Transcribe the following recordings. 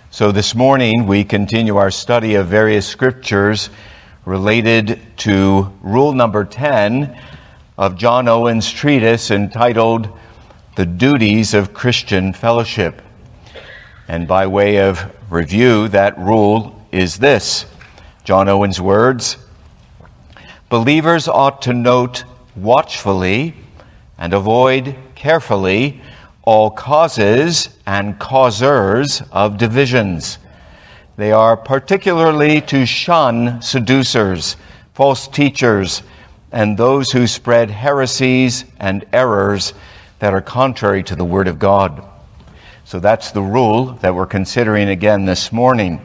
So this morning we continue our study of various scriptures related to rule number 10 of John Owen's treatise entitled The Duties of Christian Fellowship. And by way of review, that rule is this: John Owen's words: believers ought to note watchfully and avoid carefully all causes and causers of divisions. They are particularly to shun seducers, false teachers, and those who spread heresies and errors that are contrary to the Word of God. So that's the rule that we're considering again this morning.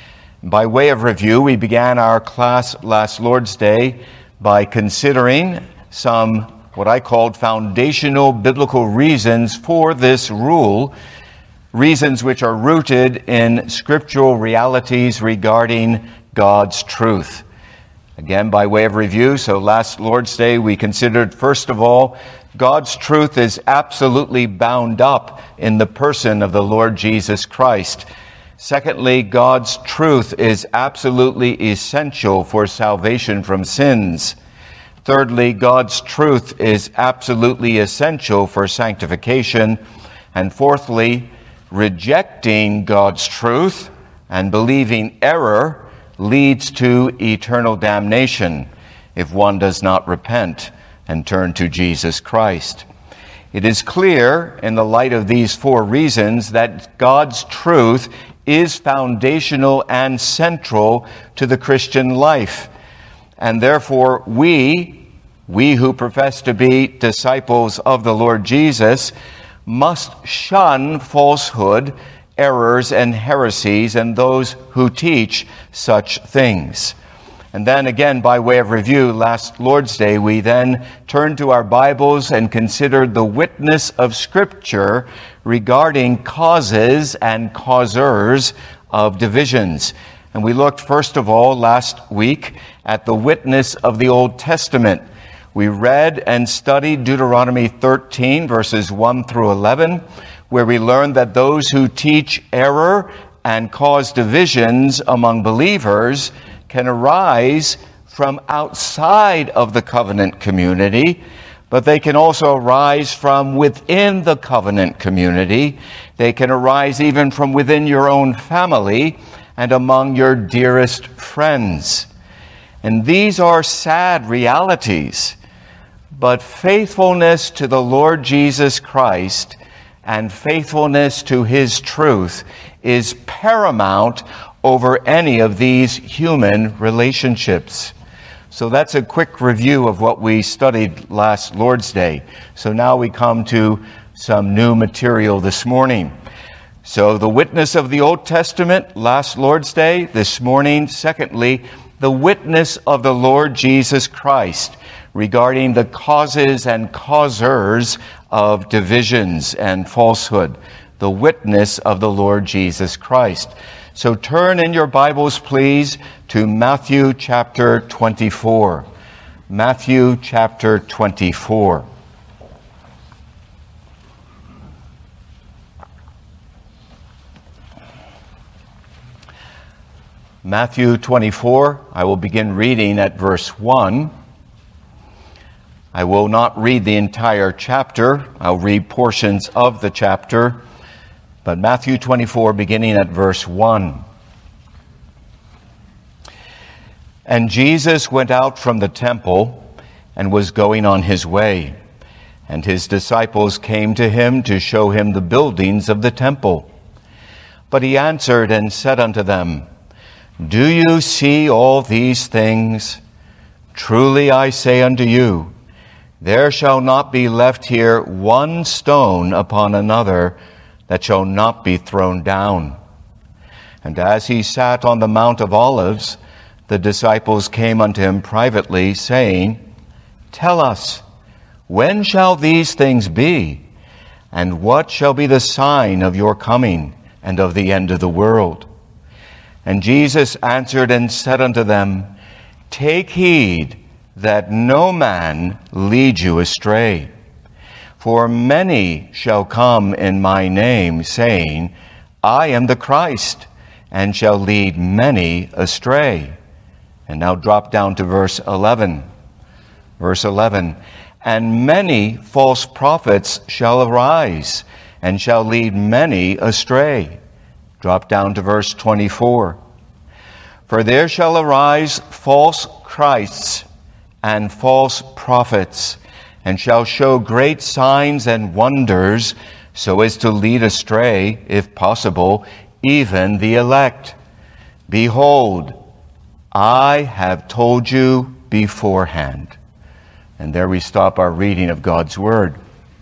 By way of review, we began our class last Lord's Day by considering some what I called foundational biblical reasons for this rule, reasons which are rooted in scriptural realities regarding God's truth. Again, by way of review, so last Lord's Day we considered, first of all, God's truth is absolutely bound up in the person of the Lord Jesus Christ. Secondly, God's truth is absolutely essential for salvation from sins. Thirdly, God's truth is absolutely essential for sanctification. And fourthly, rejecting God's truth and believing error leads to eternal damnation if one does not repent and turn to Jesus Christ. It is clear in the light of these four reasons that God's truth is foundational and central to the Christian life. And therefore, we who profess to be disciples of the Lord Jesus must shun falsehood, errors, and heresies, and those who teach such things. And then again, by way of review, last Lord's Day, we then turned to our Bibles and considered the witness of Scripture regarding causes and causers of divisions. And we looked, first of all, last week at the witness of the Old Testament. We read and studied Deuteronomy 13, verses 1 through 11, where we learned that those who teach error and cause divisions among believers can arise from outside of the covenant community, but they can also arise from within the covenant community. They can arise even from within your own family and among your dearest friends. And these are sad realities, but faithfulness to the Lord Jesus Christ and faithfulness to His truth is paramount over any of these human relationships. So that's a quick review of what we studied last Lord's Day. So now we come to some new material this morning. So the witness of the Old Testament last Lord's Day. This morning, secondly, the witness of the Lord Jesus Christ regarding the causes and causers of divisions and falsehood. The witness of the Lord Jesus Christ. So turn in your Bibles, please, to Matthew chapter 24. Matthew chapter 24. Matthew 24, I will begin reading at verse 1. I will not read the entire chapter. I'll read portions of the chapter. But Matthew 24, beginning at verse 1. And Jesus went out from the temple and was going on his way. And his disciples came to him to show him the buildings of the temple. But he answered and said unto them, Do you see all these things? Truly I say unto you, there shall not be left here one stone upon another that shall not be thrown down. And as he sat on the Mount of Olives, the disciples came unto him privately, saying, Tell us, when shall these things be? And what shall be the sign of your coming and of the end of the world? And Jesus answered and said unto them, Take heed that no man lead you astray. For many shall come in my name, saying, I am the Christ, and shall lead many astray. And now drop down to verse 11. Verse 11, and many false prophets shall arise, and shall lead many astray. Drop down to verse 24. For there shall arise false Christs and false prophets, and shall show great signs and wonders, so as to lead astray, if possible, even the elect. Behold, I have told you beforehand. And there we stop our reading of God's Word.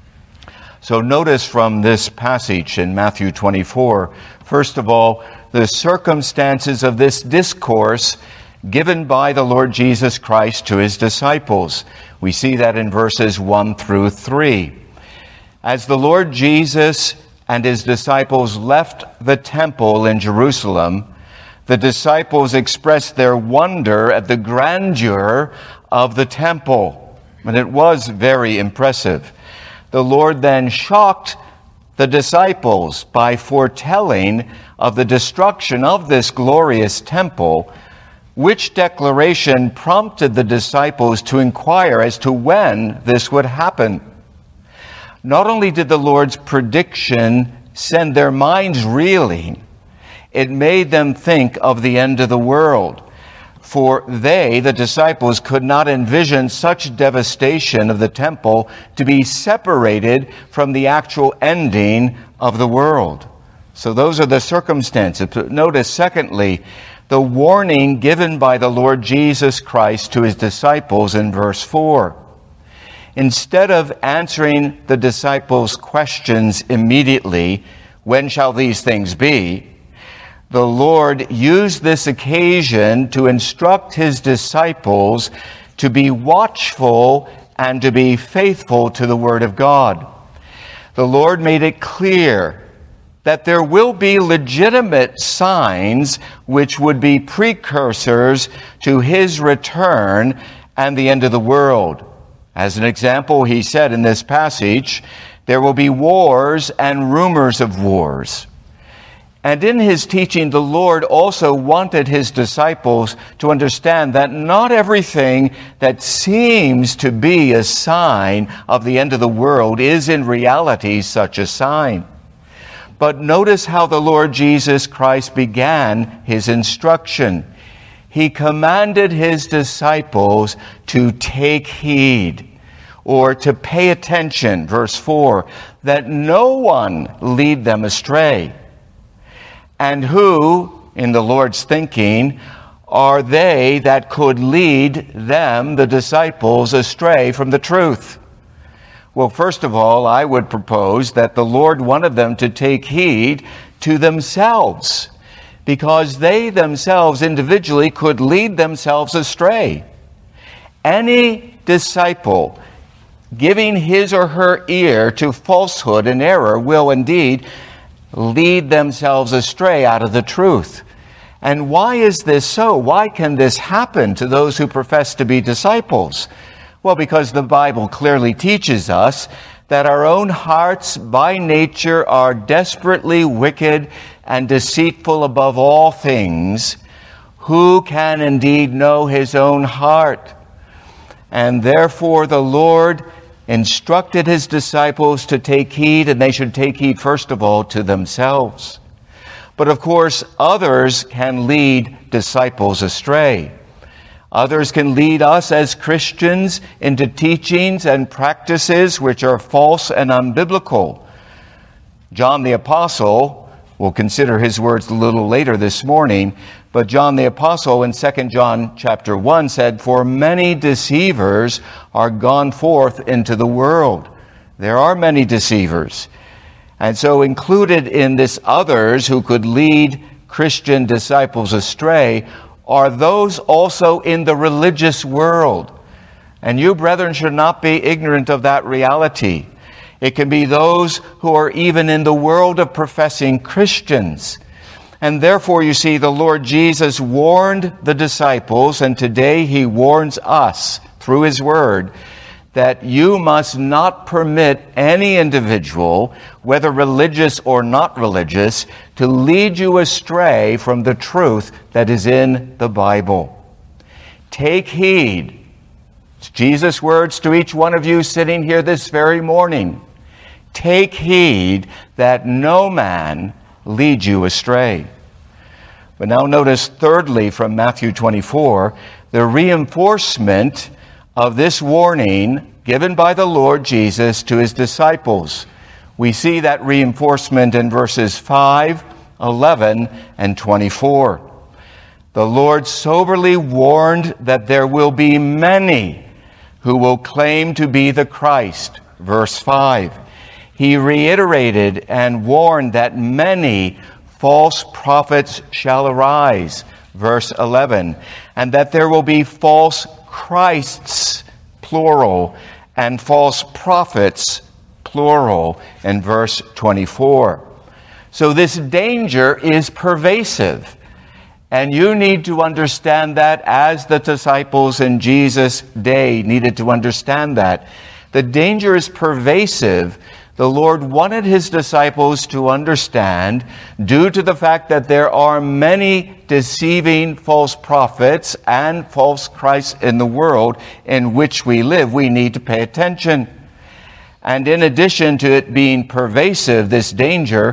So notice from this passage in Matthew 24, first of all, the circumstances of this discourse given by the Lord Jesus Christ to his disciples. We see that in verses 1 through 3. As the Lord Jesus and his disciples left the temple in Jerusalem, the disciples expressed their wonder at the grandeur of the temple, and it was very impressive. The Lord then shocked the disciples by foretelling of the destruction of this glorious temple, which declaration prompted the disciples to inquire as to when this would happen. Not only did the Lord's prediction send their minds reeling, it made them think of the end of the world. For they, the disciples, could not envision such devastation of the temple to be separated from the actual ending of the world. So those are the circumstances. But notice, secondly, the warning given by the Lord Jesus Christ to his disciples in verse 4. Instead of answering the disciples' questions immediately, when shall these things be? The Lord used this occasion to instruct his disciples to be watchful and to be faithful to the Word of God. The Lord made it clear that there will be legitimate signs which would be precursors to his return and the end of the world. As an example, he said in this passage, there will be wars and rumors of wars. And in his teaching, the Lord also wanted his disciples to understand that not everything that seems to be a sign of the end of the world is in reality such a sign. But notice how the Lord Jesus Christ began his instruction. He commanded his disciples to take heed, or to pay attention, verse 4, that no one lead them astray. And who, in the Lord's thinking, are they that could lead them, the disciples, astray from the truth? Well, first of all, I would propose that the Lord wanted them to take heed to themselves, because they themselves individually could lead themselves astray. Any disciple giving his or her ear to falsehood and error will indeed lead themselves astray out of the truth. And why is this so? Why can this happen to those who profess to be disciples? Well, because the Bible clearly teaches us that our own hearts by nature are desperately wicked and deceitful above all things. Who can indeed know his own heart? And therefore the Lord instructed his disciples to take heed, and they should take heed first of all to themselves. But of course, others can lead disciples astray. Others can lead us as Christians into teachings and practices which are false and unbiblical. John the Apostle, we'll consider his words a little later this morning, but John the Apostle in 2 John chapter 1 said, "For many deceivers are gone forth into the world." There are many deceivers. And so included in this others who could lead Christian disciples astray are those also in the religious world. And you, brethren, should not be ignorant of that reality. It can be those who are even in the world of professing Christians. And therefore, you see, the Lord Jesus warned the disciples, and today he warns us through his word, that you must not permit any individual, whether religious or not religious, to lead you astray from the truth that is in the Bible. Take heed. It's Jesus' words to each one of you sitting here this very morning. Take heed that no man lead you astray. But now notice thirdly from Matthew 24, the reinforcement of this warning given by the Lord Jesus to his disciples. We see that reinforcement in verses 5, 11, and 24. The Lord soberly warned that there will be many who will claim to be the Christ. Verse 5. He reiterated and warned that many false prophets shall arise. Verse 11. And that there will be false Christs, plural, and false prophets, plural, in verse 24. So this danger is pervasive. And you need to understand that as the disciples in Jesus' day needed to understand that. The danger is pervasive. The Lord wanted his disciples to understand, due to the fact that there are many deceiving false prophets and false Christs in the world in which we live, we need to pay attention. And in addition to it being pervasive, this danger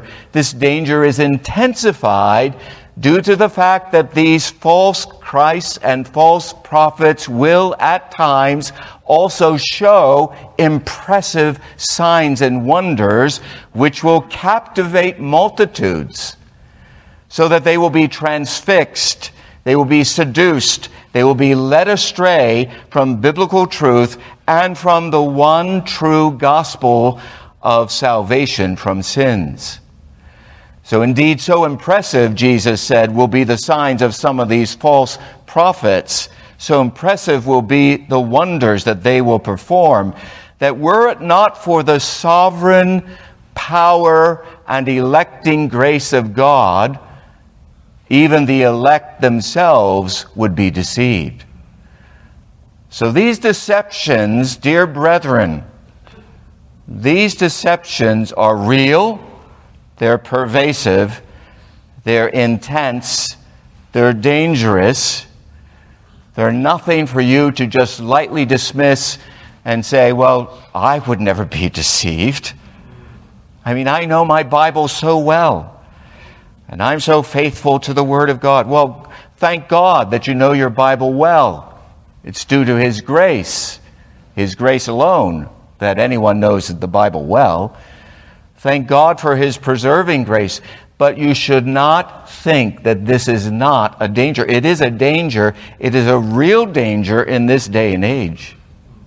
is intensified due to the fact that these false Christs and false prophets will at times also show impressive signs and wonders which will captivate multitudes so that they will be transfixed, they will be seduced, they will be led astray from biblical truth and from the one true gospel of salvation from sins. So indeed, so impressive, Jesus said, will be the signs of some of these false prophets. So impressive will be the wonders that they will perform, that were it not for the sovereign power and electing grace of God, even the elect themselves would be deceived. So these deceptions, dear brethren, these deceptions are real. They're pervasive, they're intense, they're dangerous. They're nothing for you to just lightly dismiss and say, well, I would never be deceived. I mean, I know my Bible so well, and I'm so faithful to the Word of God. Well, thank God that you know your Bible well. It's due to His grace alone, that anyone knows the Bible well. Thank God for His preserving grace. But you should not think that this is not a danger. It is a danger. It is a real danger in this day and age.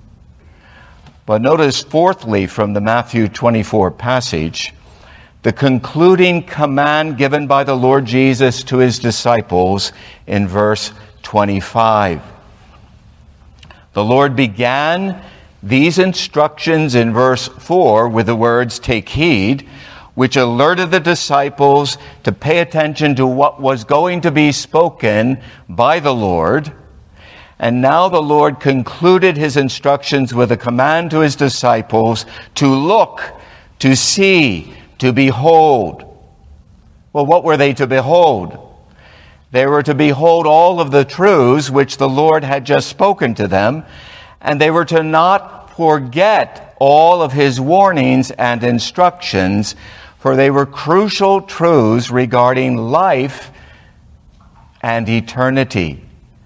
But notice, fourthly, from the Matthew 24 passage, the concluding command given by the Lord Jesus to His disciples in verse 25. The Lord began these instructions in verse 4 with the words, "Take heed," which alerted the disciples to pay attention to what was going to be spoken by the Lord. And now the Lord concluded His instructions with a command to His disciples to look, to see, to behold. Well, what were they to behold? They were to behold all of the truths which the Lord had just spoken to them, and they were to not forget all of His warnings and instructions, for they were crucial truths regarding life and eternity.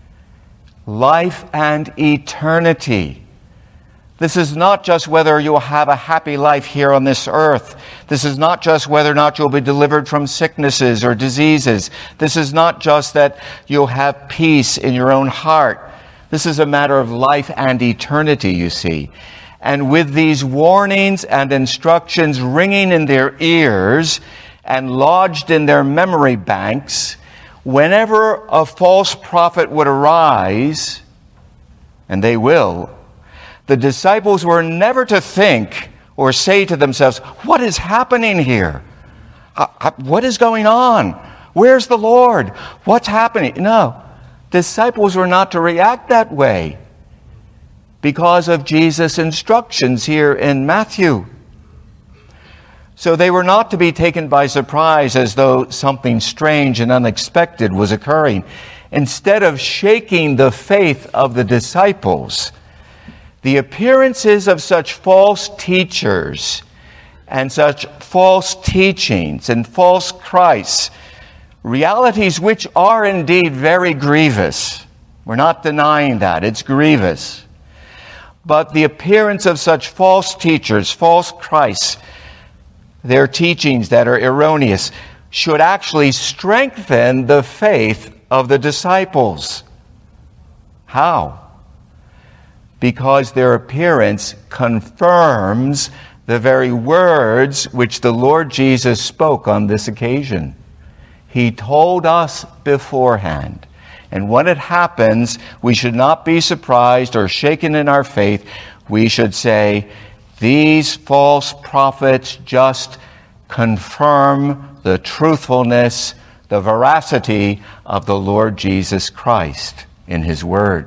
Life and eternity. This is not just whether you'll have a happy life here on this earth. This is not just whether or not you'll be delivered from sicknesses or diseases. This is not just that you'll have peace in your own heart. This is a matter of life and eternity, you see. And with these warnings and instructions ringing in their ears and lodged in their memory banks, whenever a false prophet would arise, and they will, the disciples were never to think or say to themselves, what is happening here? What is going on? Where's the Lord? What's happening? No, disciples were not to react that way, because of Jesus' instructions here in Matthew. So they were not to be taken by surprise as though something strange and unexpected was occurring. Instead of shaking the faith of the disciples, the appearances of such false teachers and such false teachings and false Christs, realities which are indeed very grievous. We're not denying that. It's grievous. But the appearance of such false teachers, false Christs, their teachings that are erroneous, should actually strengthen the faith of the disciples. How? Because their appearance confirms the very words which the Lord Jesus spoke on this occasion. He told us beforehand. And when it happens, we should not be surprised or shaken in our faith. We should say, these false prophets just confirm the truthfulness, the veracity of the Lord Jesus Christ in His Word.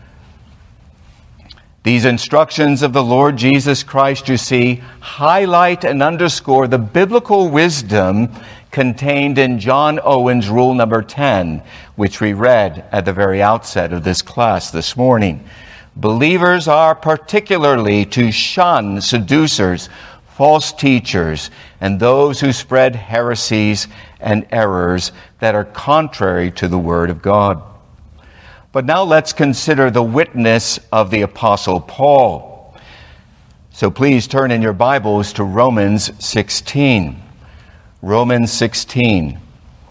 These instructions of the Lord Jesus Christ, you see, highlight and underscore the biblical wisdom contained in John Owen's rule number 10, which we read at the very outset of this class this morning. Believers are particularly to shun seducers, false teachers, and those who spread heresies and errors that are contrary to the Word of God. But now let's consider the witness of the Apostle Paul. So please turn in your Bibles to Romans 16. Romans 16.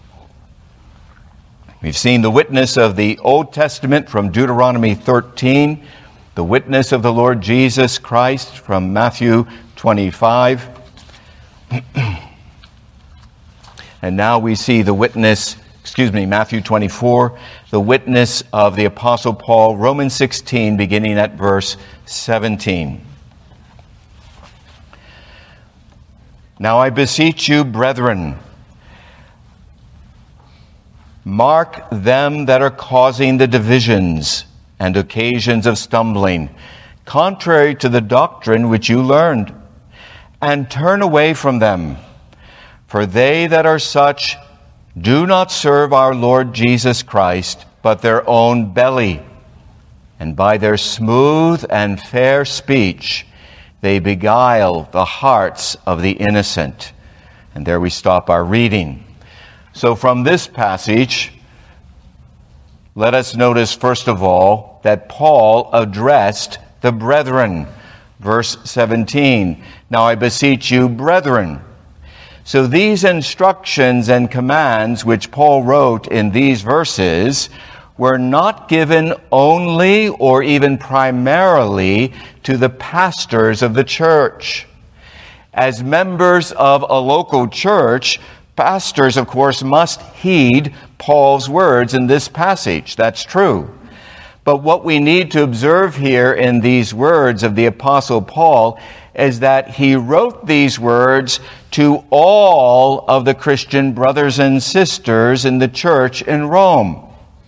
We've seen the witness of the Old Testament from Deuteronomy 13, the witness of the Lord Jesus Christ from Matthew 25. And now we see the witness, Matthew 24, the witness of the Apostle Paul, Romans 16, beginning at verse 17. Now I beseech you, brethren, mark them that are causing the divisions and occasions of stumbling, contrary to the doctrine which you learned, and turn away from them. For they that are such do not serve our Lord Jesus Christ, but their own belly. And by their smooth and fair speech, they beguile the hearts of the innocent. And there we stop our reading. So from this passage, let us notice first of all that Paul addressed the brethren. Verse 17, now I beseech you, brethren. So these instructions and commands which Paul wrote in these verses were not given only or even primarily to the pastors of the church. As members of a local church, pastors, of course, must heed Paul's words in this passage. That's true. But what we need to observe here in these words of the Apostle Paul is that he wrote these words to all of the Christian brothers and sisters in the church in Rome.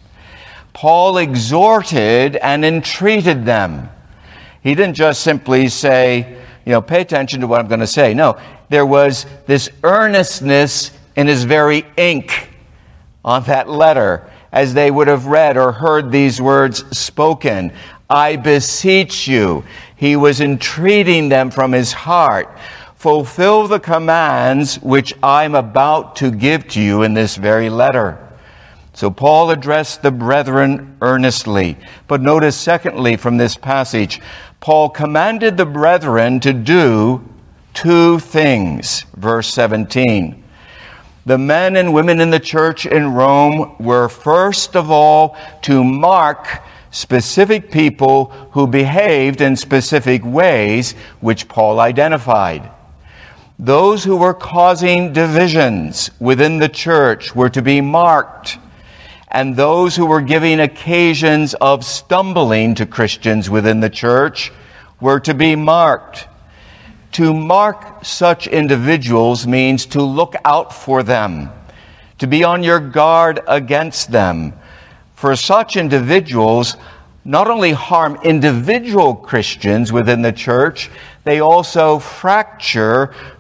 Paul exhorted and entreated them. He didn't just simply say, pay attention to what I'm going to say. No, there was this earnestness in his very ink on that letter as they would have read or heard these words spoken. I beseech you. He was entreating them from his heart. Fulfill the commands which I'm about to give to you in this very letter. So Paul addressed the brethren earnestly. But notice, secondly, from this passage, Paul commanded the brethren to do two things. Verse 17. The men and women in the church in Rome were first of all to mark specific people who behaved in specific ways which Paul identified. Those who were causing divisions within the church were to be marked, and those who were giving occasions of stumbling to Christians within the church were to be marked. To mark such individuals means to look out for them, to be on your guard against them. For such individuals not only harm individual Christians within the church, they also fracture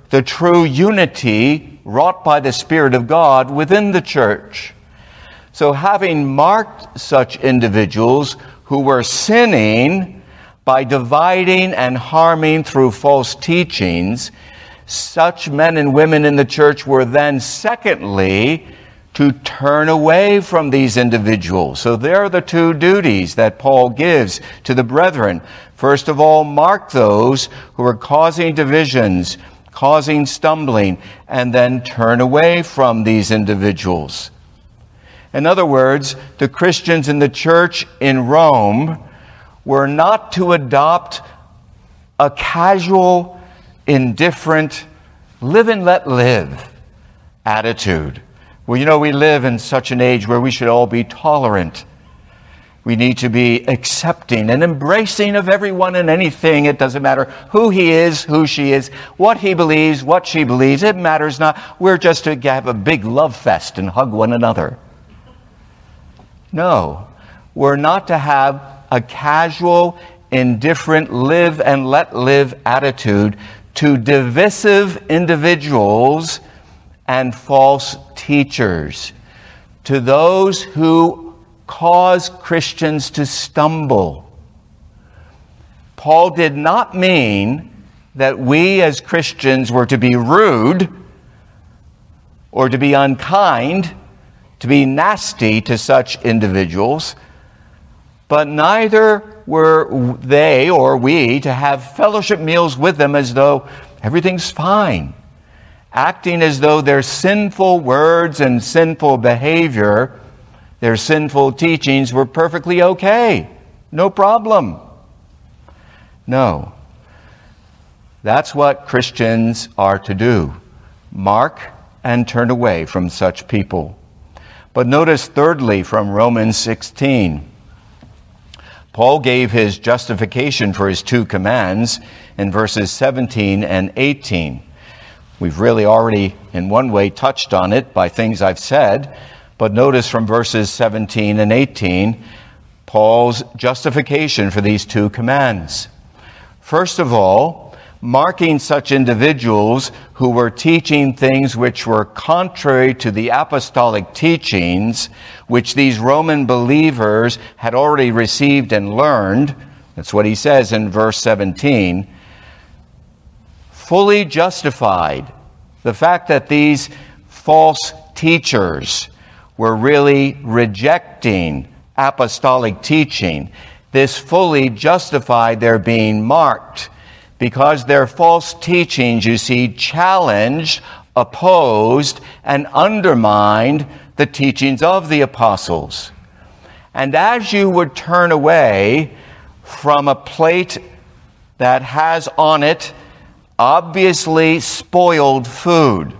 the true unity wrought by the Spirit of God within the church. So having marked such individuals who were sinning by dividing and harming through false teachings, such men and women in the church were then, secondly, to turn away from these individuals. So there are the two duties that Paul gives to the brethren. First of all, mark those who are causing divisions, causing stumbling, and then turn away from these individuals. In other words, the Christians in the church in Rome were not to adopt a casual, indifferent, live and let live attitude. Well, we live in such an age where we should all be tolerant. We need to be accepting and embracing of everyone and anything. It doesn't matter who he is, who she is, what he believes, what she believes. It matters not. We're just to have a big love fest and hug one another. No, we're not to have a casual, indifferent, live and let live attitude to divisive individuals and false teachers, to those who cause Christians to stumble. Paul did not mean that we as Christians were to be rude or to be unkind, to be nasty to such individuals, but neither were they or we to have fellowship meals with them as though everything's fine, acting as though their sinful words and sinful behavior, their sinful teachings were perfectly okay. No problem. No. That's what Christians are to do. Mark and turn away from such people. But notice thirdly from Romans 16, Paul gave his justification for his two commands in verses 17 and 18. We've really already, in one way, touched on it by things I've said, but notice from verses 17 and 18, Paul's justification for these two commands. First of all, marking such individuals who were teaching things which were contrary to the apostolic teachings, which these Roman believers had already received and learned. That's what he says in verse 17. Fully justified. The fact that these false teachers were really rejecting apostolic teaching, this fully justified their being marked, because their false teachings, you see, challenged, opposed, and undermined the teachings of the apostles. And as you would turn away from a plate that has on it obviously spoiled food.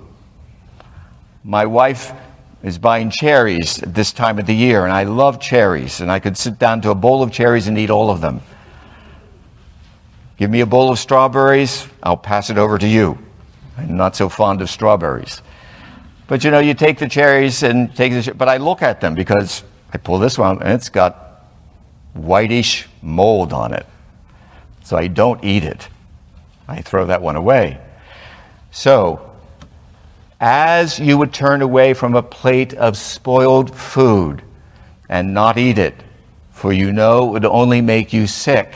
My wife is buying cherries at this time of the year, and I love cherries, and I could sit down to a bowl of cherries and eat all of them. Give me a bowl of strawberries, I'll pass it over to you. I'm not so fond of strawberries. But you take the cherries and but I look at them because I pull this one and it's got whitish mold on it. So I don't eat it. I throw that one away. So, as you would turn away from a plate of spoiled food and not eat it, for it would only make you sick,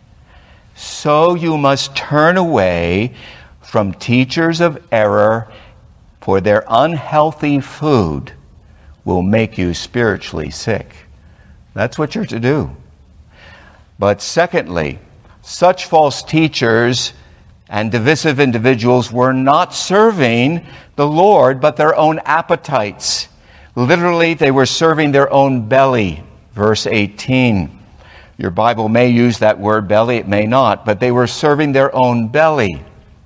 so you must turn away from teachers of error, for their unhealthy food will make you spiritually sick. That's what you're to do. But secondly, such false teachers and divisive individuals were not serving the Lord, but their own appetites. Literally, they were serving their own belly. Verse 18. Your Bible may use that word belly, it may not, but they were serving their own belly.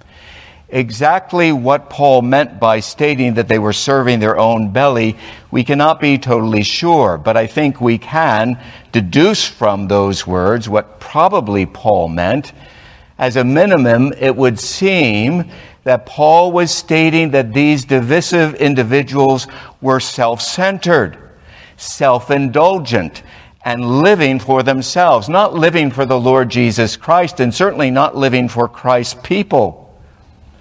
Exactly what Paul meant by stating that they were serving their own belly, we cannot be totally sure, but I think we can deduce from those words what probably Paul meant. As a minimum, it would seem that Paul was stating that these divisive individuals were self-centered, self-indulgent, and living for themselves, not living for the Lord Jesus Christ, and certainly not living for Christ's people.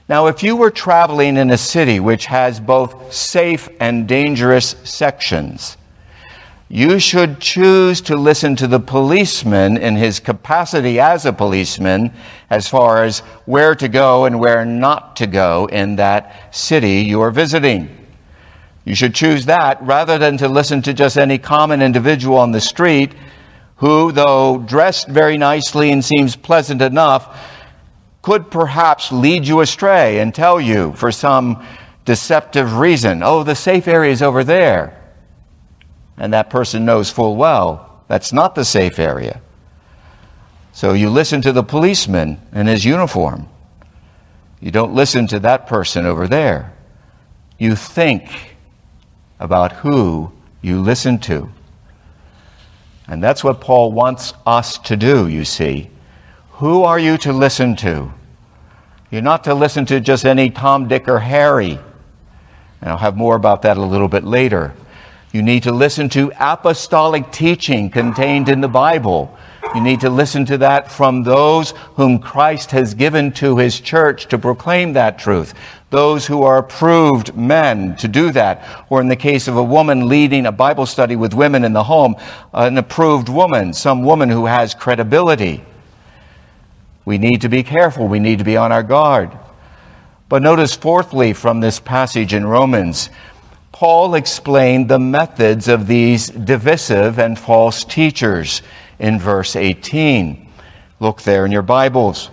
Now, if you were traveling in a city which has both safe and dangerous sections, you should choose to listen to the policeman in his capacity as a policeman as far as where to go and where not to go in that city you are visiting. You should choose that rather than to listen to just any common individual on the street who, though dressed very nicely and seems pleasant enough, could perhaps lead you astray and tell you for some deceptive reason, oh, the safe area is over there. And that person knows full well that's not the safe area. So you listen to the policeman in his uniform. You don't listen to that person over there. You think about who you listen to. And that's what Paul wants us to do, you see. Who are you to listen to? You're not to listen to just any Tom, Dick, or Harry. And I'll have more about that a little bit later. You need to listen to apostolic teaching contained in the Bible. You need to listen to that from those whom Christ has given to his church to proclaim that truth. Those who are approved men to do that. Or in the case of a woman leading a Bible study with women in the home, an approved woman, some woman who has credibility. We need to be careful. We need to be on our guard. But notice fourthly from this passage in Romans, Paul explained the methods of these divisive and false teachers in verse 18. Look there in your Bibles.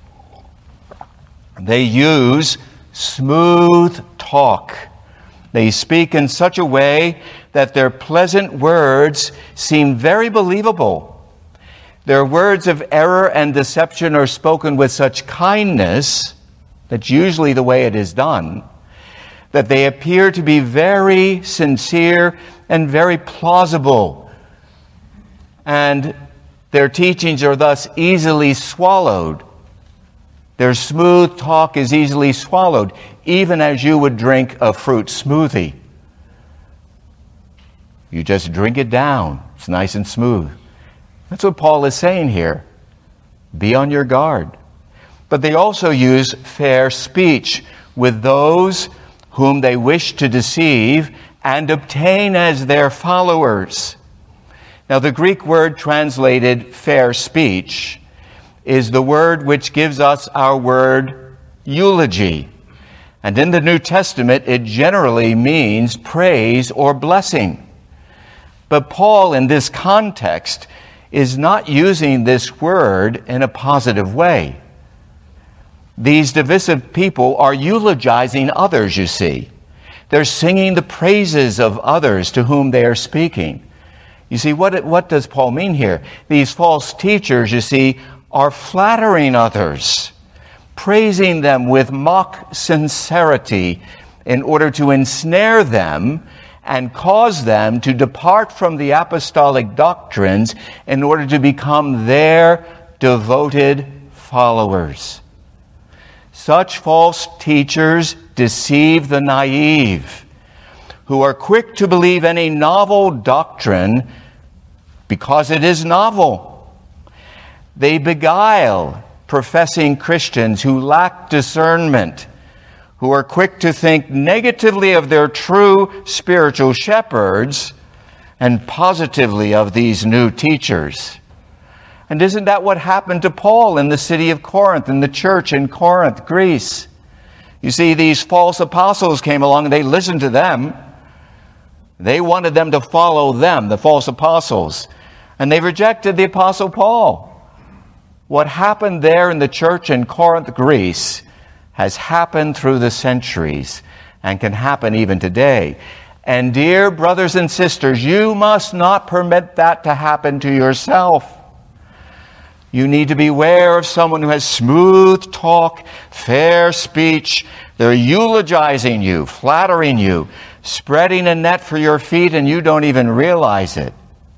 They use smooth talk. They speak in such a way that their pleasant words seem very believable. Their words of error and deception are spoken with such kindness, that's usually the way it is done, that they appear to be very sincere and very plausible. And their teachings are thus easily swallowed. Their smooth talk is easily swallowed, even as you would drink a fruit smoothie. You just drink it down. It's nice and smooth. That's what Paul is saying here. Be on your guard. But they also use fair speech with those whom they wish to deceive and obtain as their followers. Now, the Greek word translated fair speech is the word which gives us our word eulogy. And in the New Testament, it generally means praise or blessing. But Paul, in this context, is not using this word in a positive way. These divisive people are eulogizing others, you see. They're singing the praises of others to whom they are speaking. You see, what does Paul mean here? These false teachers, you see, are flattering others, praising them with mock sincerity in order to ensnare them and cause them to depart from the apostolic doctrines in order to become their devoted followers. Such false teachers deceive the naive, who are quick to believe any novel doctrine because it is novel. They beguile professing Christians who lack discernment, who are quick to think negatively of their true spiritual shepherds and positively of these new teachers. And isn't that what happened to Paul in the city of Corinth, in the church in Corinth, Greece? You see, these false apostles came along and they listened to them. They wanted them to follow them, the false apostles. And they rejected the apostle Paul. What happened there in the church in Corinth, Greece, has happened through the centuries and can happen even today. And dear brothers and sisters, you must not permit that to happen to yourself. You need to beware of someone who has smooth talk, fair speech. They're eulogizing you, flattering you, spreading a net for your feet, and you don't even realize it.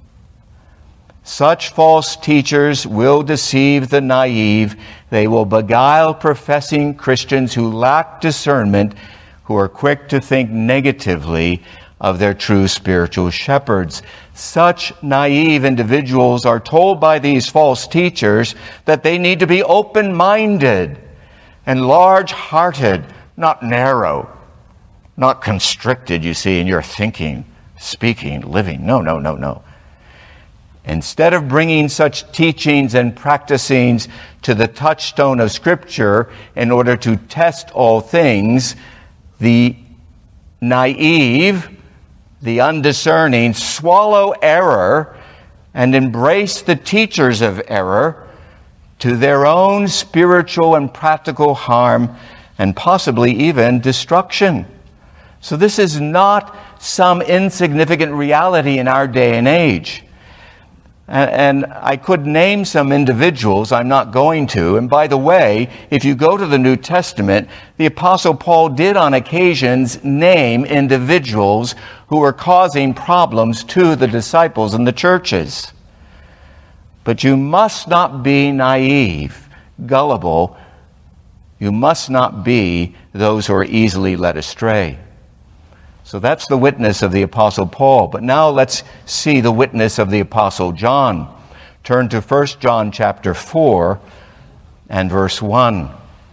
Such false teachers will deceive the naive. They will beguile professing Christians who lack discernment, who are quick to think negatively of their true spiritual shepherds. Such naive individuals are told by these false teachers that they need to be open-minded, and large-hearted, not narrow, not constricted, you see, in your thinking, speaking, living. No. Instead of bringing such teachings and practicings to the touchstone of Scripture in order to test all things, the naive, the undiscerning swallow error and embrace the teachers of error to their own spiritual and practical harm and possibly even destruction. So this is not some insignificant reality in our day and age. And I could name some individuals, I'm not going to. And by the way, if you go to the New Testament, the Apostle Paul did on occasions name individuals who were causing problems to the disciples and the churches. But you must not be naive, gullible. You must not be those who are easily led astray. So that's the witness of the Apostle Paul. But now let's see the witness of the Apostle John. Turn to 1 John chapter 4 and verse 1.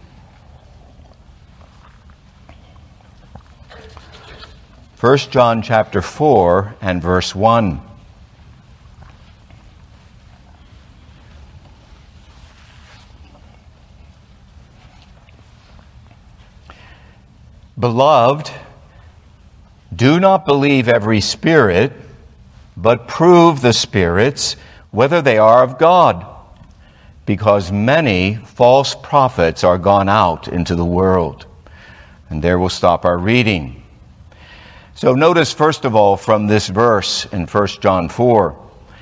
1 John chapter 4 and verse 1. Beloved, do not believe every spirit, but prove the spirits, whether they are of God, because many false prophets are gone out into the world. And there we'll stop our reading. So notice, first of all, from this verse in 1 John 4,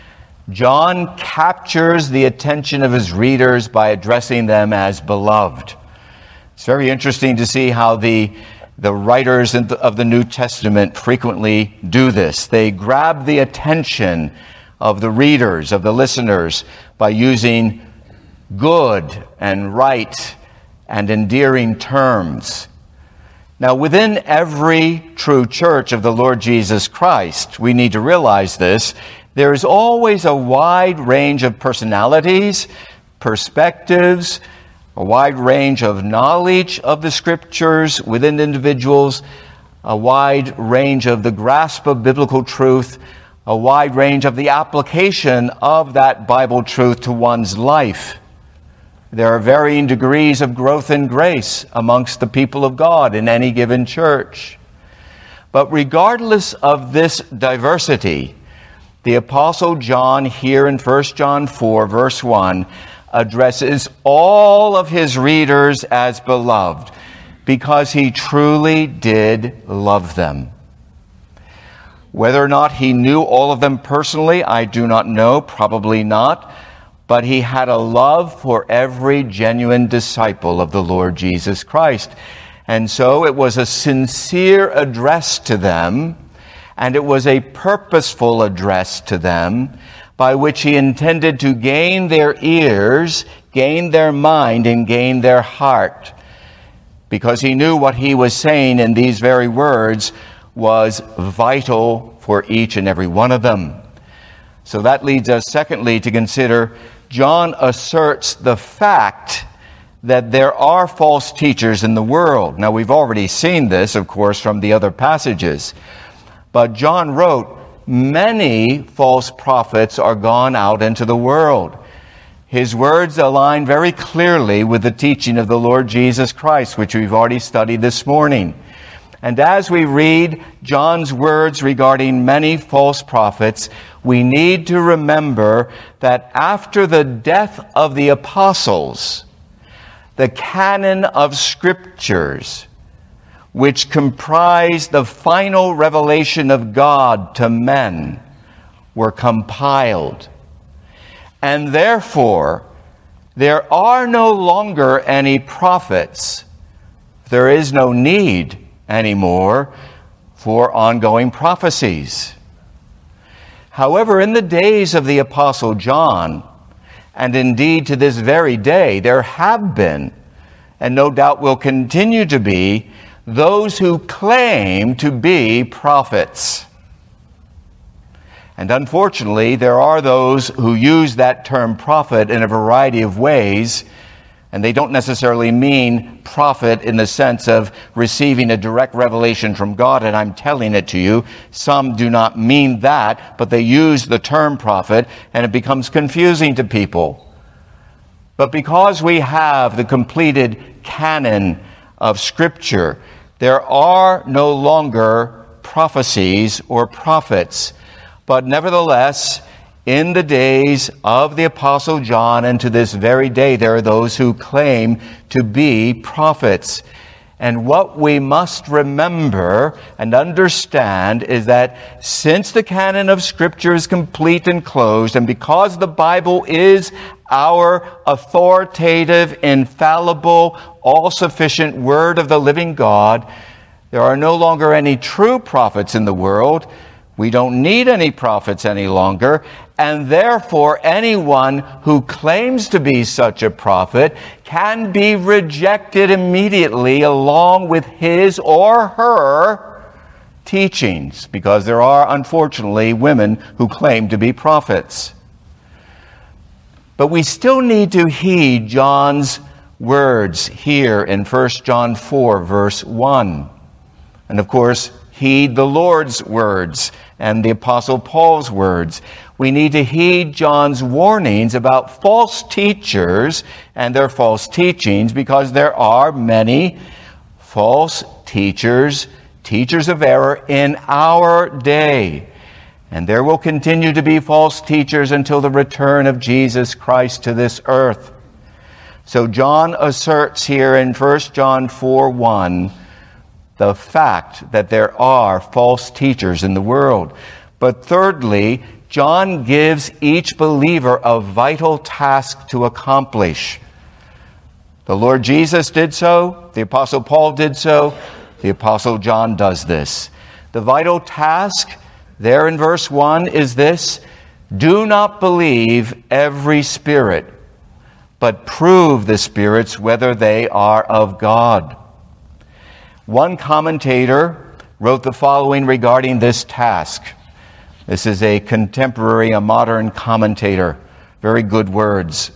John captures the attention of his readers by addressing them as beloved. It's very interesting to see how the writers of the New Testament frequently do this. They grab the attention of the readers, of the listeners, by using good and right and endearing terms. Now, within every true church of the Lord Jesus Christ, we need to realize this, there is always a wide range of personalities, perspectives, a wide range of knowledge of the Scriptures within individuals, a wide range of the grasp of biblical truth, a wide range of the application of that Bible truth to one's life. There are varying degrees of growth in grace amongst the people of God in any given church. But regardless of this diversity, the Apostle John here in 1 John 4, verse 1, addresses all of his readers as beloved because he truly did love them. Whether or not he knew all of them personally, I do not know, probably not, but he had a love for every genuine disciple of the Lord Jesus Christ. And so it was a sincere address to them, and it was a purposeful address to them, by which he intended to gain their ears, gain their mind, and gain their heart. Because he knew what he was saying in these very words was vital for each and every one of them. So that leads us, secondly, to consider John asserts the fact that there are false teachers in the world. Now, we've already seen this, of course, from the other passages. But John wrote, many false prophets are gone out into the world. His words align very clearly with the teaching of the Lord Jesus Christ, which we've already studied this morning. And as we read John's words regarding many false prophets, we need to remember that after the death of the apostles, the canon of scriptures, which comprise the final revelation of God to men, were compiled. And therefore, there are no longer any prophets. There is no need anymore for ongoing prophecies. However, in the days of the Apostle John, and indeed to this very day, there have been, and no doubt will continue to be, those who claim to be prophets. And unfortunately, there are those who use that term prophet in a variety of ways, And they don't necessarily mean prophet in the sense of receiving a direct revelation from God and I'm telling it to you. Some do not mean that, but they use the term prophet and it becomes confusing to people. But because we have the completed canon of Scripture, there are no longer prophecies or prophets. But nevertheless, in the days of the Apostle John and to this very day, there are those who claim to be prophets. And what we must remember and understand is that since the canon of Scripture is complete and closed, and because the Bible is our authoritative, infallible, all-sufficient Word of the living God, there are no longer any true prophets in the world. We don't need any prophets any longer, and therefore anyone who claims to be such a prophet can be rejected immediately along with his or her teachings, because there are, unfortunately, women who claim to be prophets. But we still need to heed John's words here in 1 John 4, verse 1. And of course, heed the Lord's words and the Apostle Paul's words. We need to heed John's warnings about false teachers and their false teachings, because there are many false teachers, teachers of error in our day. And there will continue to be false teachers until the return of Jesus Christ to this earth. So John asserts here in 1 John 4:1 the fact that there are false teachers in the world. But thirdly, John gives each believer a vital task to accomplish. The Lord Jesus did so, the Apostle Paul did so, the Apostle John does this. The vital task there in verse 1 is this: do not believe every spirit, but prove the spirits whether they are of God. One commentator wrote the following regarding this task. This is a contemporary, a modern commentator. Very good words.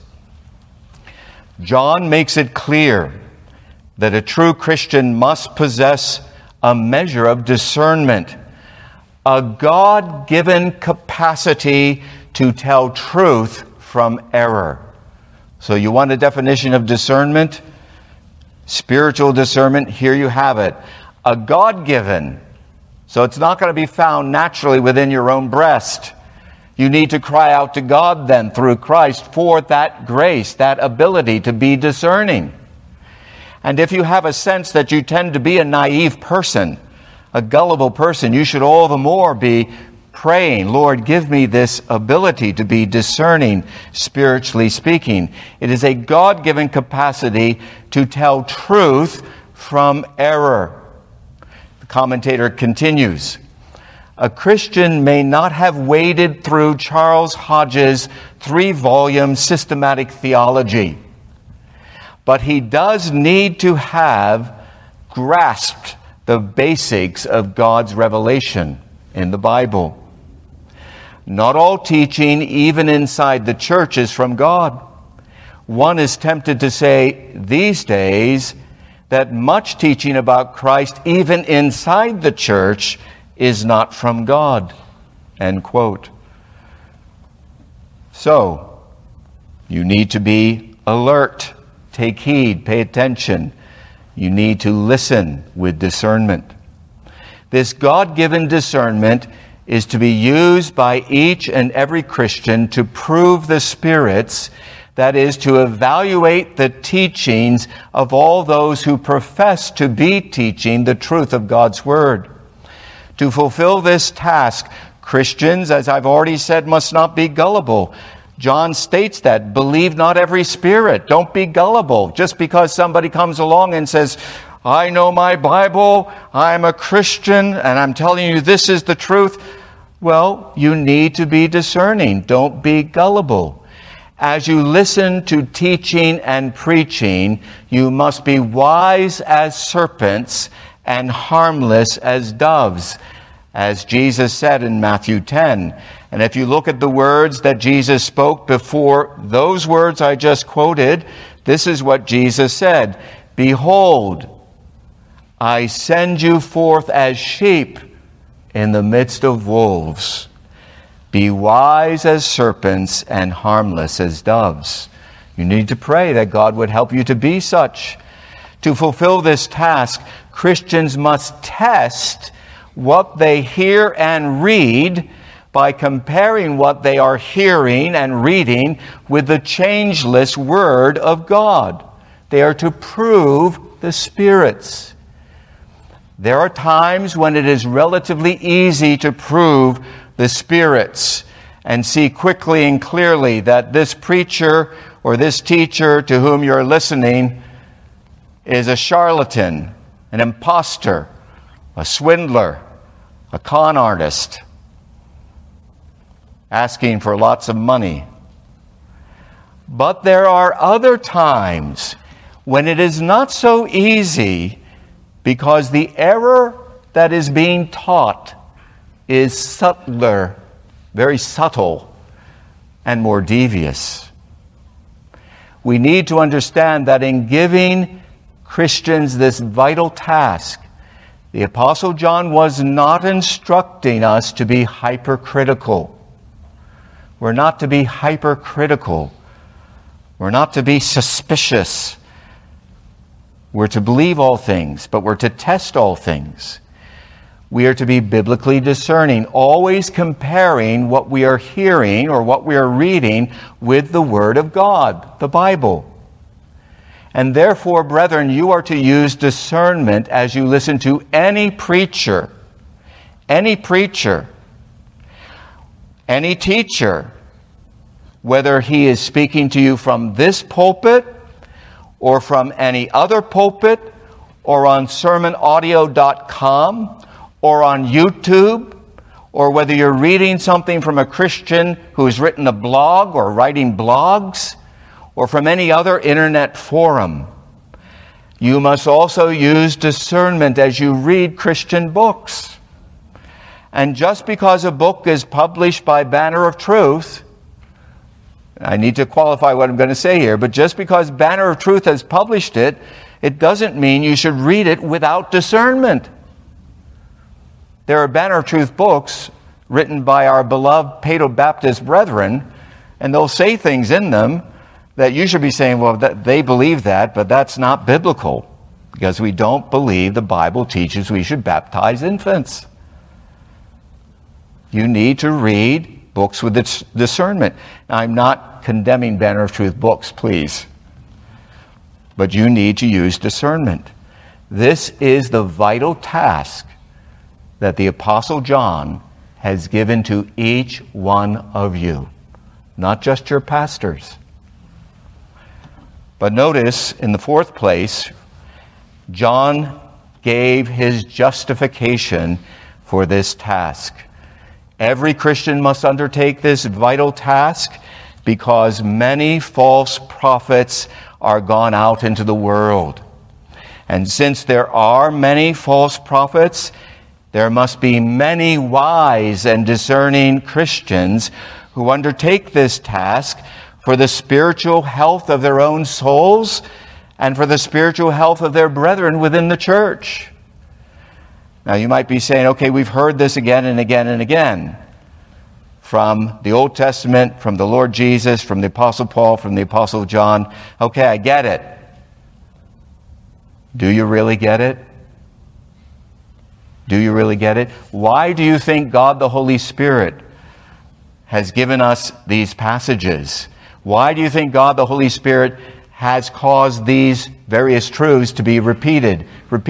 John makes it clear that a true Christian must possess a measure of discernment, a God-given capacity to tell truth from error. So you want a definition of discernment? Spiritual discernment, here you have it. A God-given. So it's not going to be found naturally within your own breast. You need to cry out to God then through Christ for that grace, that ability to be discerning. And if you have a sense that you tend to be a naive person, a gullible person, you should all the more be praying, Lord, give me this ability to be discerning, spiritually speaking. It is a God-given capacity to tell truth from error. The commentator continues, a Christian may not have waded through Charles Hodge's 3-volume systematic theology, but he does need to have grasped the basics of God's revelation in the Bible. Not all teaching, even inside the church, is from God. One is tempted to say these days that much teaching about Christ, even inside the church, is not from God. End quote. So, you need to be alert, take heed, pay attention. You need to listen with discernment. This God-given discernment is to be used by each and every Christian to prove the spirits, that is, to evaluate the teachings of all those who profess to be teaching the truth of God's Word. To fulfill this task, Christians, as I've already said, must not be gullible. John states that, believe not every spirit. Don't be gullible. Just because somebody comes along and says, I know my Bible, I'm a Christian, and I'm telling you this is the truth. Well, you need to be discerning. Don't be gullible. As you listen to teaching and preaching, you must be wise as serpents and harmless as doves, as Jesus said in Matthew 10. And if you look at the words that Jesus spoke before those words I just quoted, This is what Jesus said, "Behold, I send you forth as sheep in the midst of wolves. Be wise as serpents and harmless as doves." You need to pray that God would help you to be such. To fulfill this task, Christians must test what they hear and read by comparing what they are hearing and reading with the changeless Word of God. They are to prove the spirits. There are times when it is relatively easy to prove the spirits and see quickly and clearly that this preacher or this teacher to whom you're listening is a charlatan, an imposter, a swindler, a con artist, asking for lots of money. But there are other times when it is not so easy because the error that is being taught is subtler, very subtle, and more devious. We need to understand that in giving Christians this vital task, the Apostle John was not instructing us to be hypercritical. We're not to be hypercritical. We're not to be suspicious. We're to believe all things, but we're to test all things. We are to be biblically discerning, always comparing what we are hearing or what we are reading with the Word of God, the Bible. And therefore, brethren, you are to use discernment as you listen to any preacher, any teacher, whether he is speaking to you from this pulpit or from any other pulpit or on sermonaudio.com or on YouTube, or whether you're reading something from a Christian who has written a blog or writing blogs, or from any other internet forum. You must also use discernment as you read Christian books. And just because a book is published by Banner of Truth, I need to qualify what I'm going to say here, but just because Banner of Truth has published it, it doesn't mean you should read it without discernment. There are Banner of Truth books written by our beloved Paedo-Baptist brethren, and they'll say things in them that you should be saying, well, they believe that, but that's not biblical, because we don't believe the Bible teaches we should baptize infants. You need to read books with discernment. Now, I'm not condemning Banner of Truth books, please, but you need to use discernment. This is the vital task that the Apostle John has given to each one of you, not just your pastors. But notice, in the fourth place, John gave his justification for this task. Every Christian must undertake this vital task because many false prophets are gone out into the world. And since there are many false prophets, there must be many wise and discerning Christians who undertake this task for the spiritual health of their own souls and for the spiritual health of their brethren within the church. Now you might be saying, okay, we've heard this again and again and again from the Old Testament, from the Lord Jesus, from the Apostle Paul, from the Apostle John. Okay, I get it. Do you really get it? Do you really get it? Why do you think God the Holy Spirit has given us these passages? Why do you think God the Holy Spirit has caused these various truths to be repeated?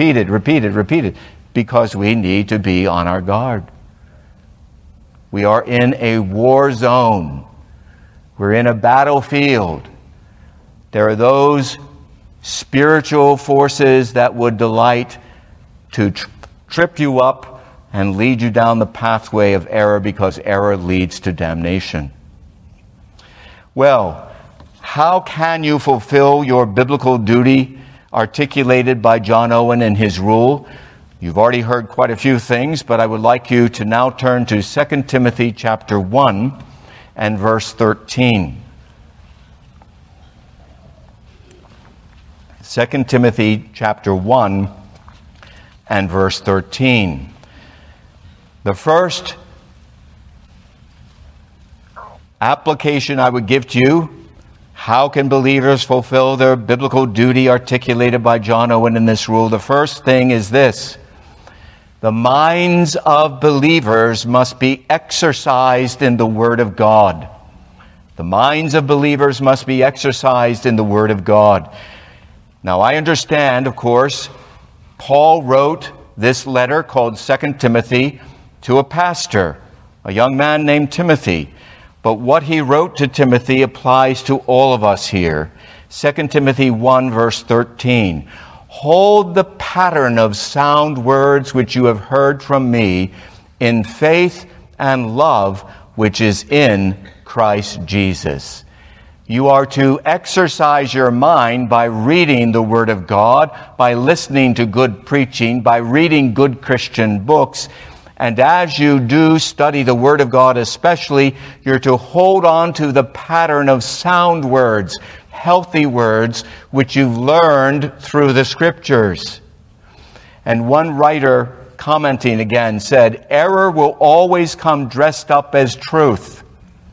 Because we need to be on our guard. We are in a war zone. We're in a battlefield. There are those spiritual forces that would delight to trip you up and lead you down the pathway of error, because error leads to damnation. Well, how can you fulfill your biblical duty articulated by John Owen in his rule? You've already heard quite a few things, but I would like you to now turn to 2 Timothy chapter 1 and verse 13. 2 Timothy chapter 1 and verse 13. The first application I would give to you: how can believers fulfill their biblical duty articulated by John Owen in this rule? The first thing is this: the minds of believers must be exercised in the Word of God. The minds of believers must be exercised in the Word of God. Now, I understand, of course, Paul wrote this letter called 2 Timothy to a pastor, a young man named Timothy. But what he wrote to Timothy applies to all of us here. 2 Timothy 1, verse 13. Hold the pattern of sound words which you have heard from me in faith and love which is in Christ Jesus. You are to exercise your mind by reading the Word of God, by listening to good preaching, by reading good Christian books. And as you do study the Word of God especially, you're to hold on to the pattern of sound words, healthy words, which you've learned through the Scriptures. And one writer, commenting again, said, error will always come dressed up as truth.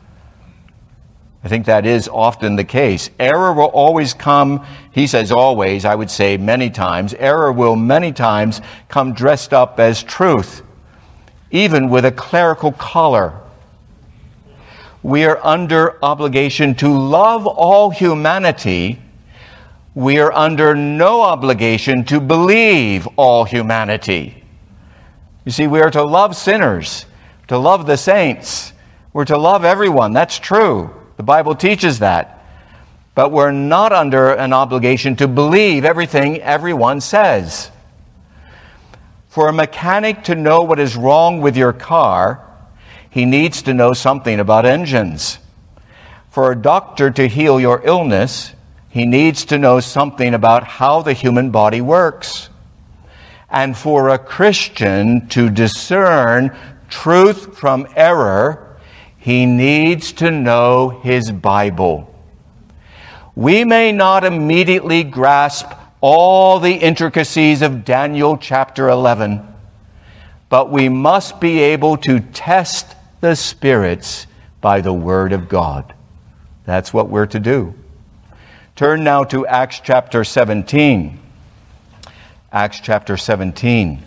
I think that is often the case. Error will always come, he says always, I would say many times, error will many times come dressed up as truth, even with a clerical collar. We are under obligation to love all humanity. We are under no obligation to believe all humanity. You see, we are to love sinners, to love the saints. We're to love everyone. That's true. The Bible teaches that. But we're not under an obligation to believe everything everyone says. For a mechanic to know what is wrong with your car, he needs to know something about engines. For a doctor to heal your illness, he needs to know something about how the human body works. And for a Christian to discern truth from error, he needs to know his Bible. We may not immediately grasp all the intricacies of Daniel chapter 11, but we must be able to test the spirits by the Word of God. That's what we're to do. Turn now to Acts chapter 17. Acts chapter 17.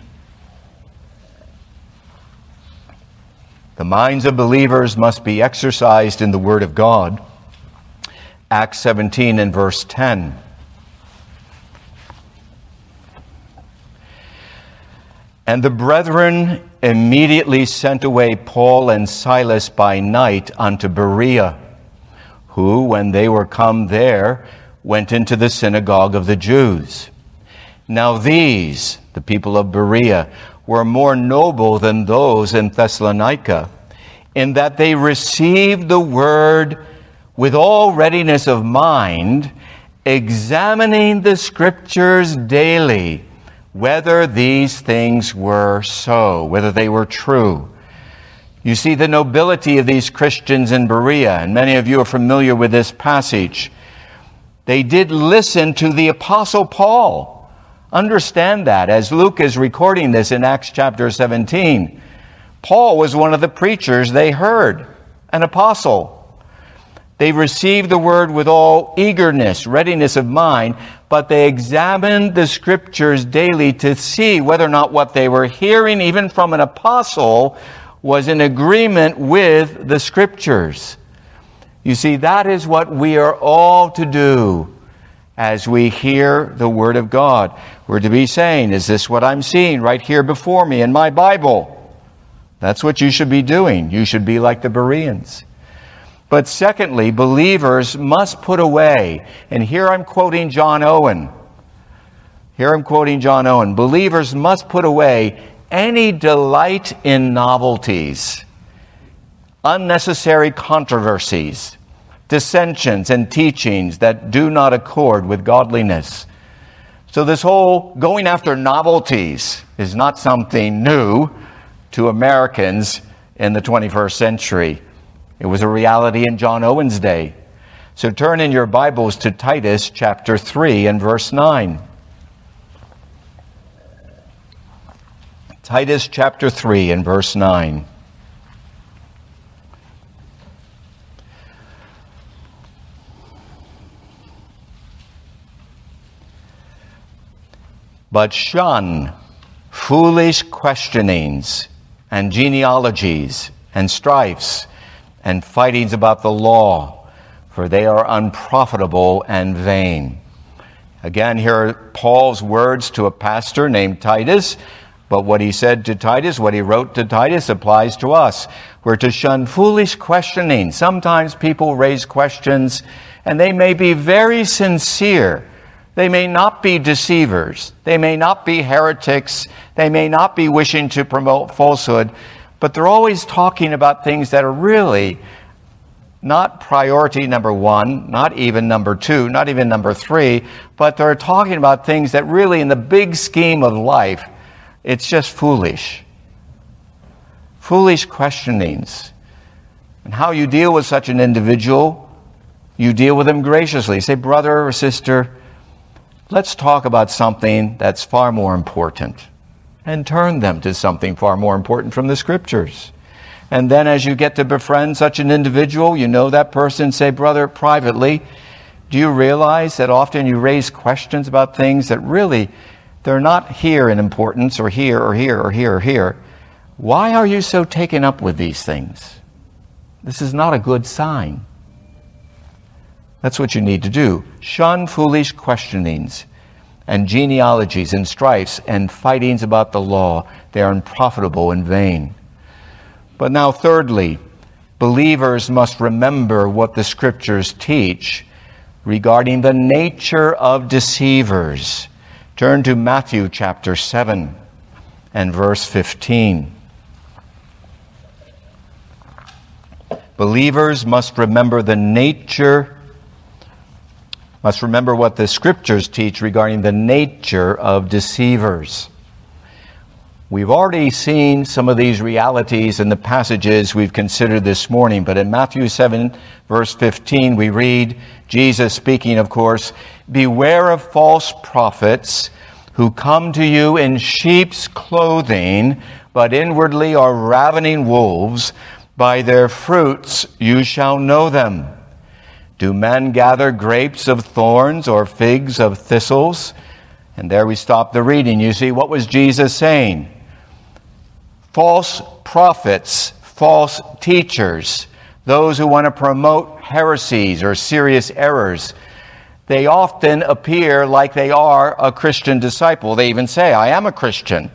The minds of believers must be exercised in the Word of God. Acts 17 and verse 10. And the brethren immediately sent away Paul and Silas by night unto Berea, who, when they were come there, went into the synagogue of the Jews. Now these, the people of Berea, were more noble than those in Thessalonica, in that they received the word with all readiness of mind, examining the Scriptures daily, whether these things were so, whether they were true. You see the nobility of these Christians in Berea, and many of you are familiar with this passage. They did listen to the Apostle Paul. Understand that, as Luke is recording this in Acts chapter 17. Paul was one of the preachers they heard, an apostle. They received the word with all eagerness, readiness of mind, but they examined the Scriptures daily to see whether or not what they were hearing, even from an apostle, was in agreement with the Scriptures. You see, that is what we are all to do as we hear the Word of God. We're to be saying, is this what I'm seeing right here before me in my Bible? That's what you should be doing. You should be like the Bereans. But secondly, believers must put away, and here I'm quoting John Owen. Believers must put away any delight in novelties, unnecessary controversies, dissensions, and teachings that do not accord with godliness. So this whole going after novelties is not something new to Americans in the 21st century. It was a reality in John Owen's day. So turn in your Bibles to Titus chapter 3 and verse 9. Titus chapter 3 and verse 9. But shun foolish questionings and genealogies and strifes and fightings about the law, for they are unprofitable and vain. Again, here are Paul's words to a pastor named Titus, but what he said to Titus, what he wrote to Titus, applies to us. We're to shun foolish questioning. Sometimes people raise questions, and they may be very sincere. They may not be deceivers. They may not be heretics. They may not be wishing to promote falsehood, but they're always talking about things that are really not priority number one, not even number two, not even number three, but they're talking about things that really in the big scheme of life, it's just foolish. Foolish questionings. And how you deal with such an individual, you deal with them graciously. Say, brother or sister, let's talk about something that's far more important, and turn them to something far more important from the Scriptures. And then as you get to befriend such an individual, you know that person, say, brother, privately, do you realize that often you raise questions about things that really, they're not here in importance, or here, or here, or here, or here. Why are you so taken up with these things? This is not a good sign. That's what you need to do. Shun foolish questionings and genealogies and strifes and fightings about the law. They are unprofitable and vain. But now thirdly, believers must remember what the Scriptures teach regarding the nature of deceivers. Turn to Matthew chapter 7 and verse 15. Believers must remember what the Scriptures teach regarding the nature of deceivers. We've already seen some of these realities in the passages we've considered this morning, but in Matthew 7, verse 15, we read, Jesus speaking, of course, "Beware of false prophets who come to you in sheep's clothing, but inwardly are ravening wolves. By their fruits you shall know them. Do men gather grapes of thorns or figs of thistles?" And there we stop the reading. You see, what was Jesus saying? False prophets, false teachers, those who want to promote heresies or serious errors, they often appear like they are a Christian disciple. They even say, I am a Christian.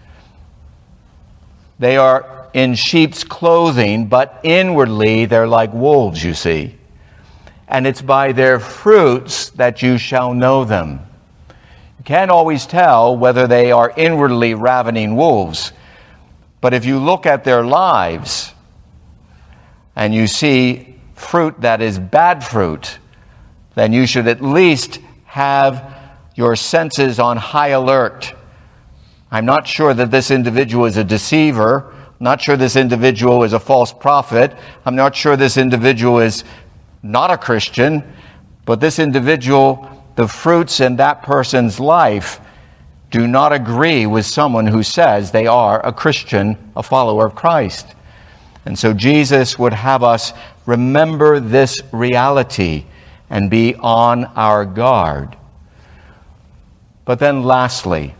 They are in sheep's clothing, but inwardly they're like wolves, you see. And it's by their fruits that you shall know them. You can't always tell whether they are inwardly ravening wolves. But if you look at their lives and you see fruit that is bad fruit, then you should at least have your senses on high alert. I'm not sure that this individual is a deceiver. I'm not sure this individual is a false prophet. I'm not sure this individual is not a Christian. But this individual, the fruits in that person's life do not agree with someone who says they are a Christian, a follower of Christ. And so Jesus would have us remember this reality and be on our guard. But then lastly,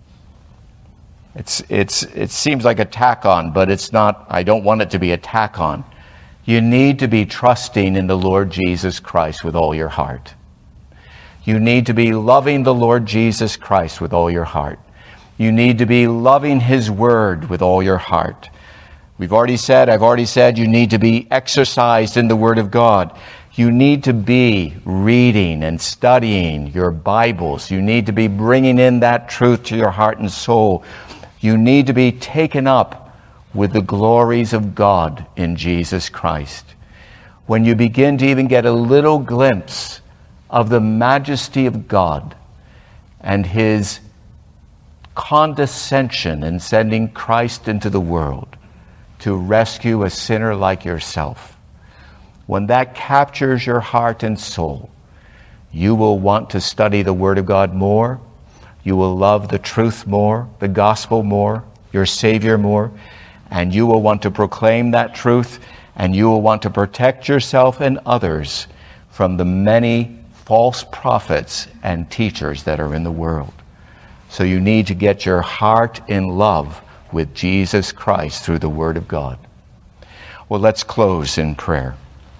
it seems like a tack on, but it's not. I don't want it to be a tack on. You need to be trusting in the Lord Jesus Christ with all your heart. You need to be loving the Lord Jesus Christ with all your heart. You need to be loving His Word with all your heart. I've already said, you need to be exercised in the Word of God. You need to be reading and studying your Bibles. You need to be bringing in that truth to your heart and soul. You need to be taken up with the glories of God in Jesus Christ. When you begin to even get a little glimpse of the majesty of God and His condescension in sending Christ into the world to rescue a sinner like yourself, when that captures your heart and soul, you will want to study the Word of God more. You will love the truth more, the gospel more, your Savior more, and you will want to proclaim that truth, and you will want to protect yourself and others from the many false prophets and teachers that are in the world. So you need to get your heart in love with Jesus Christ through the Word of God. Well, let's close in prayer.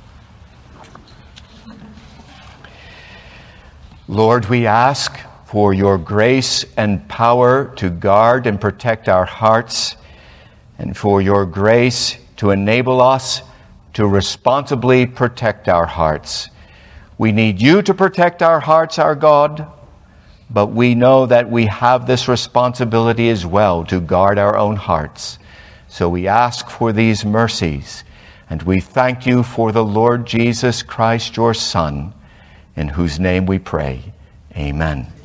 Lord, we ask for your grace and power to guard and protect our hearts, and for your grace to enable us to responsibly protect our hearts. We need you to protect our hearts, our God, but we know that we have this responsibility as well to guard our own hearts. So we ask for these mercies, and we thank you for the Lord Jesus Christ, your Son, in whose name we pray. Amen.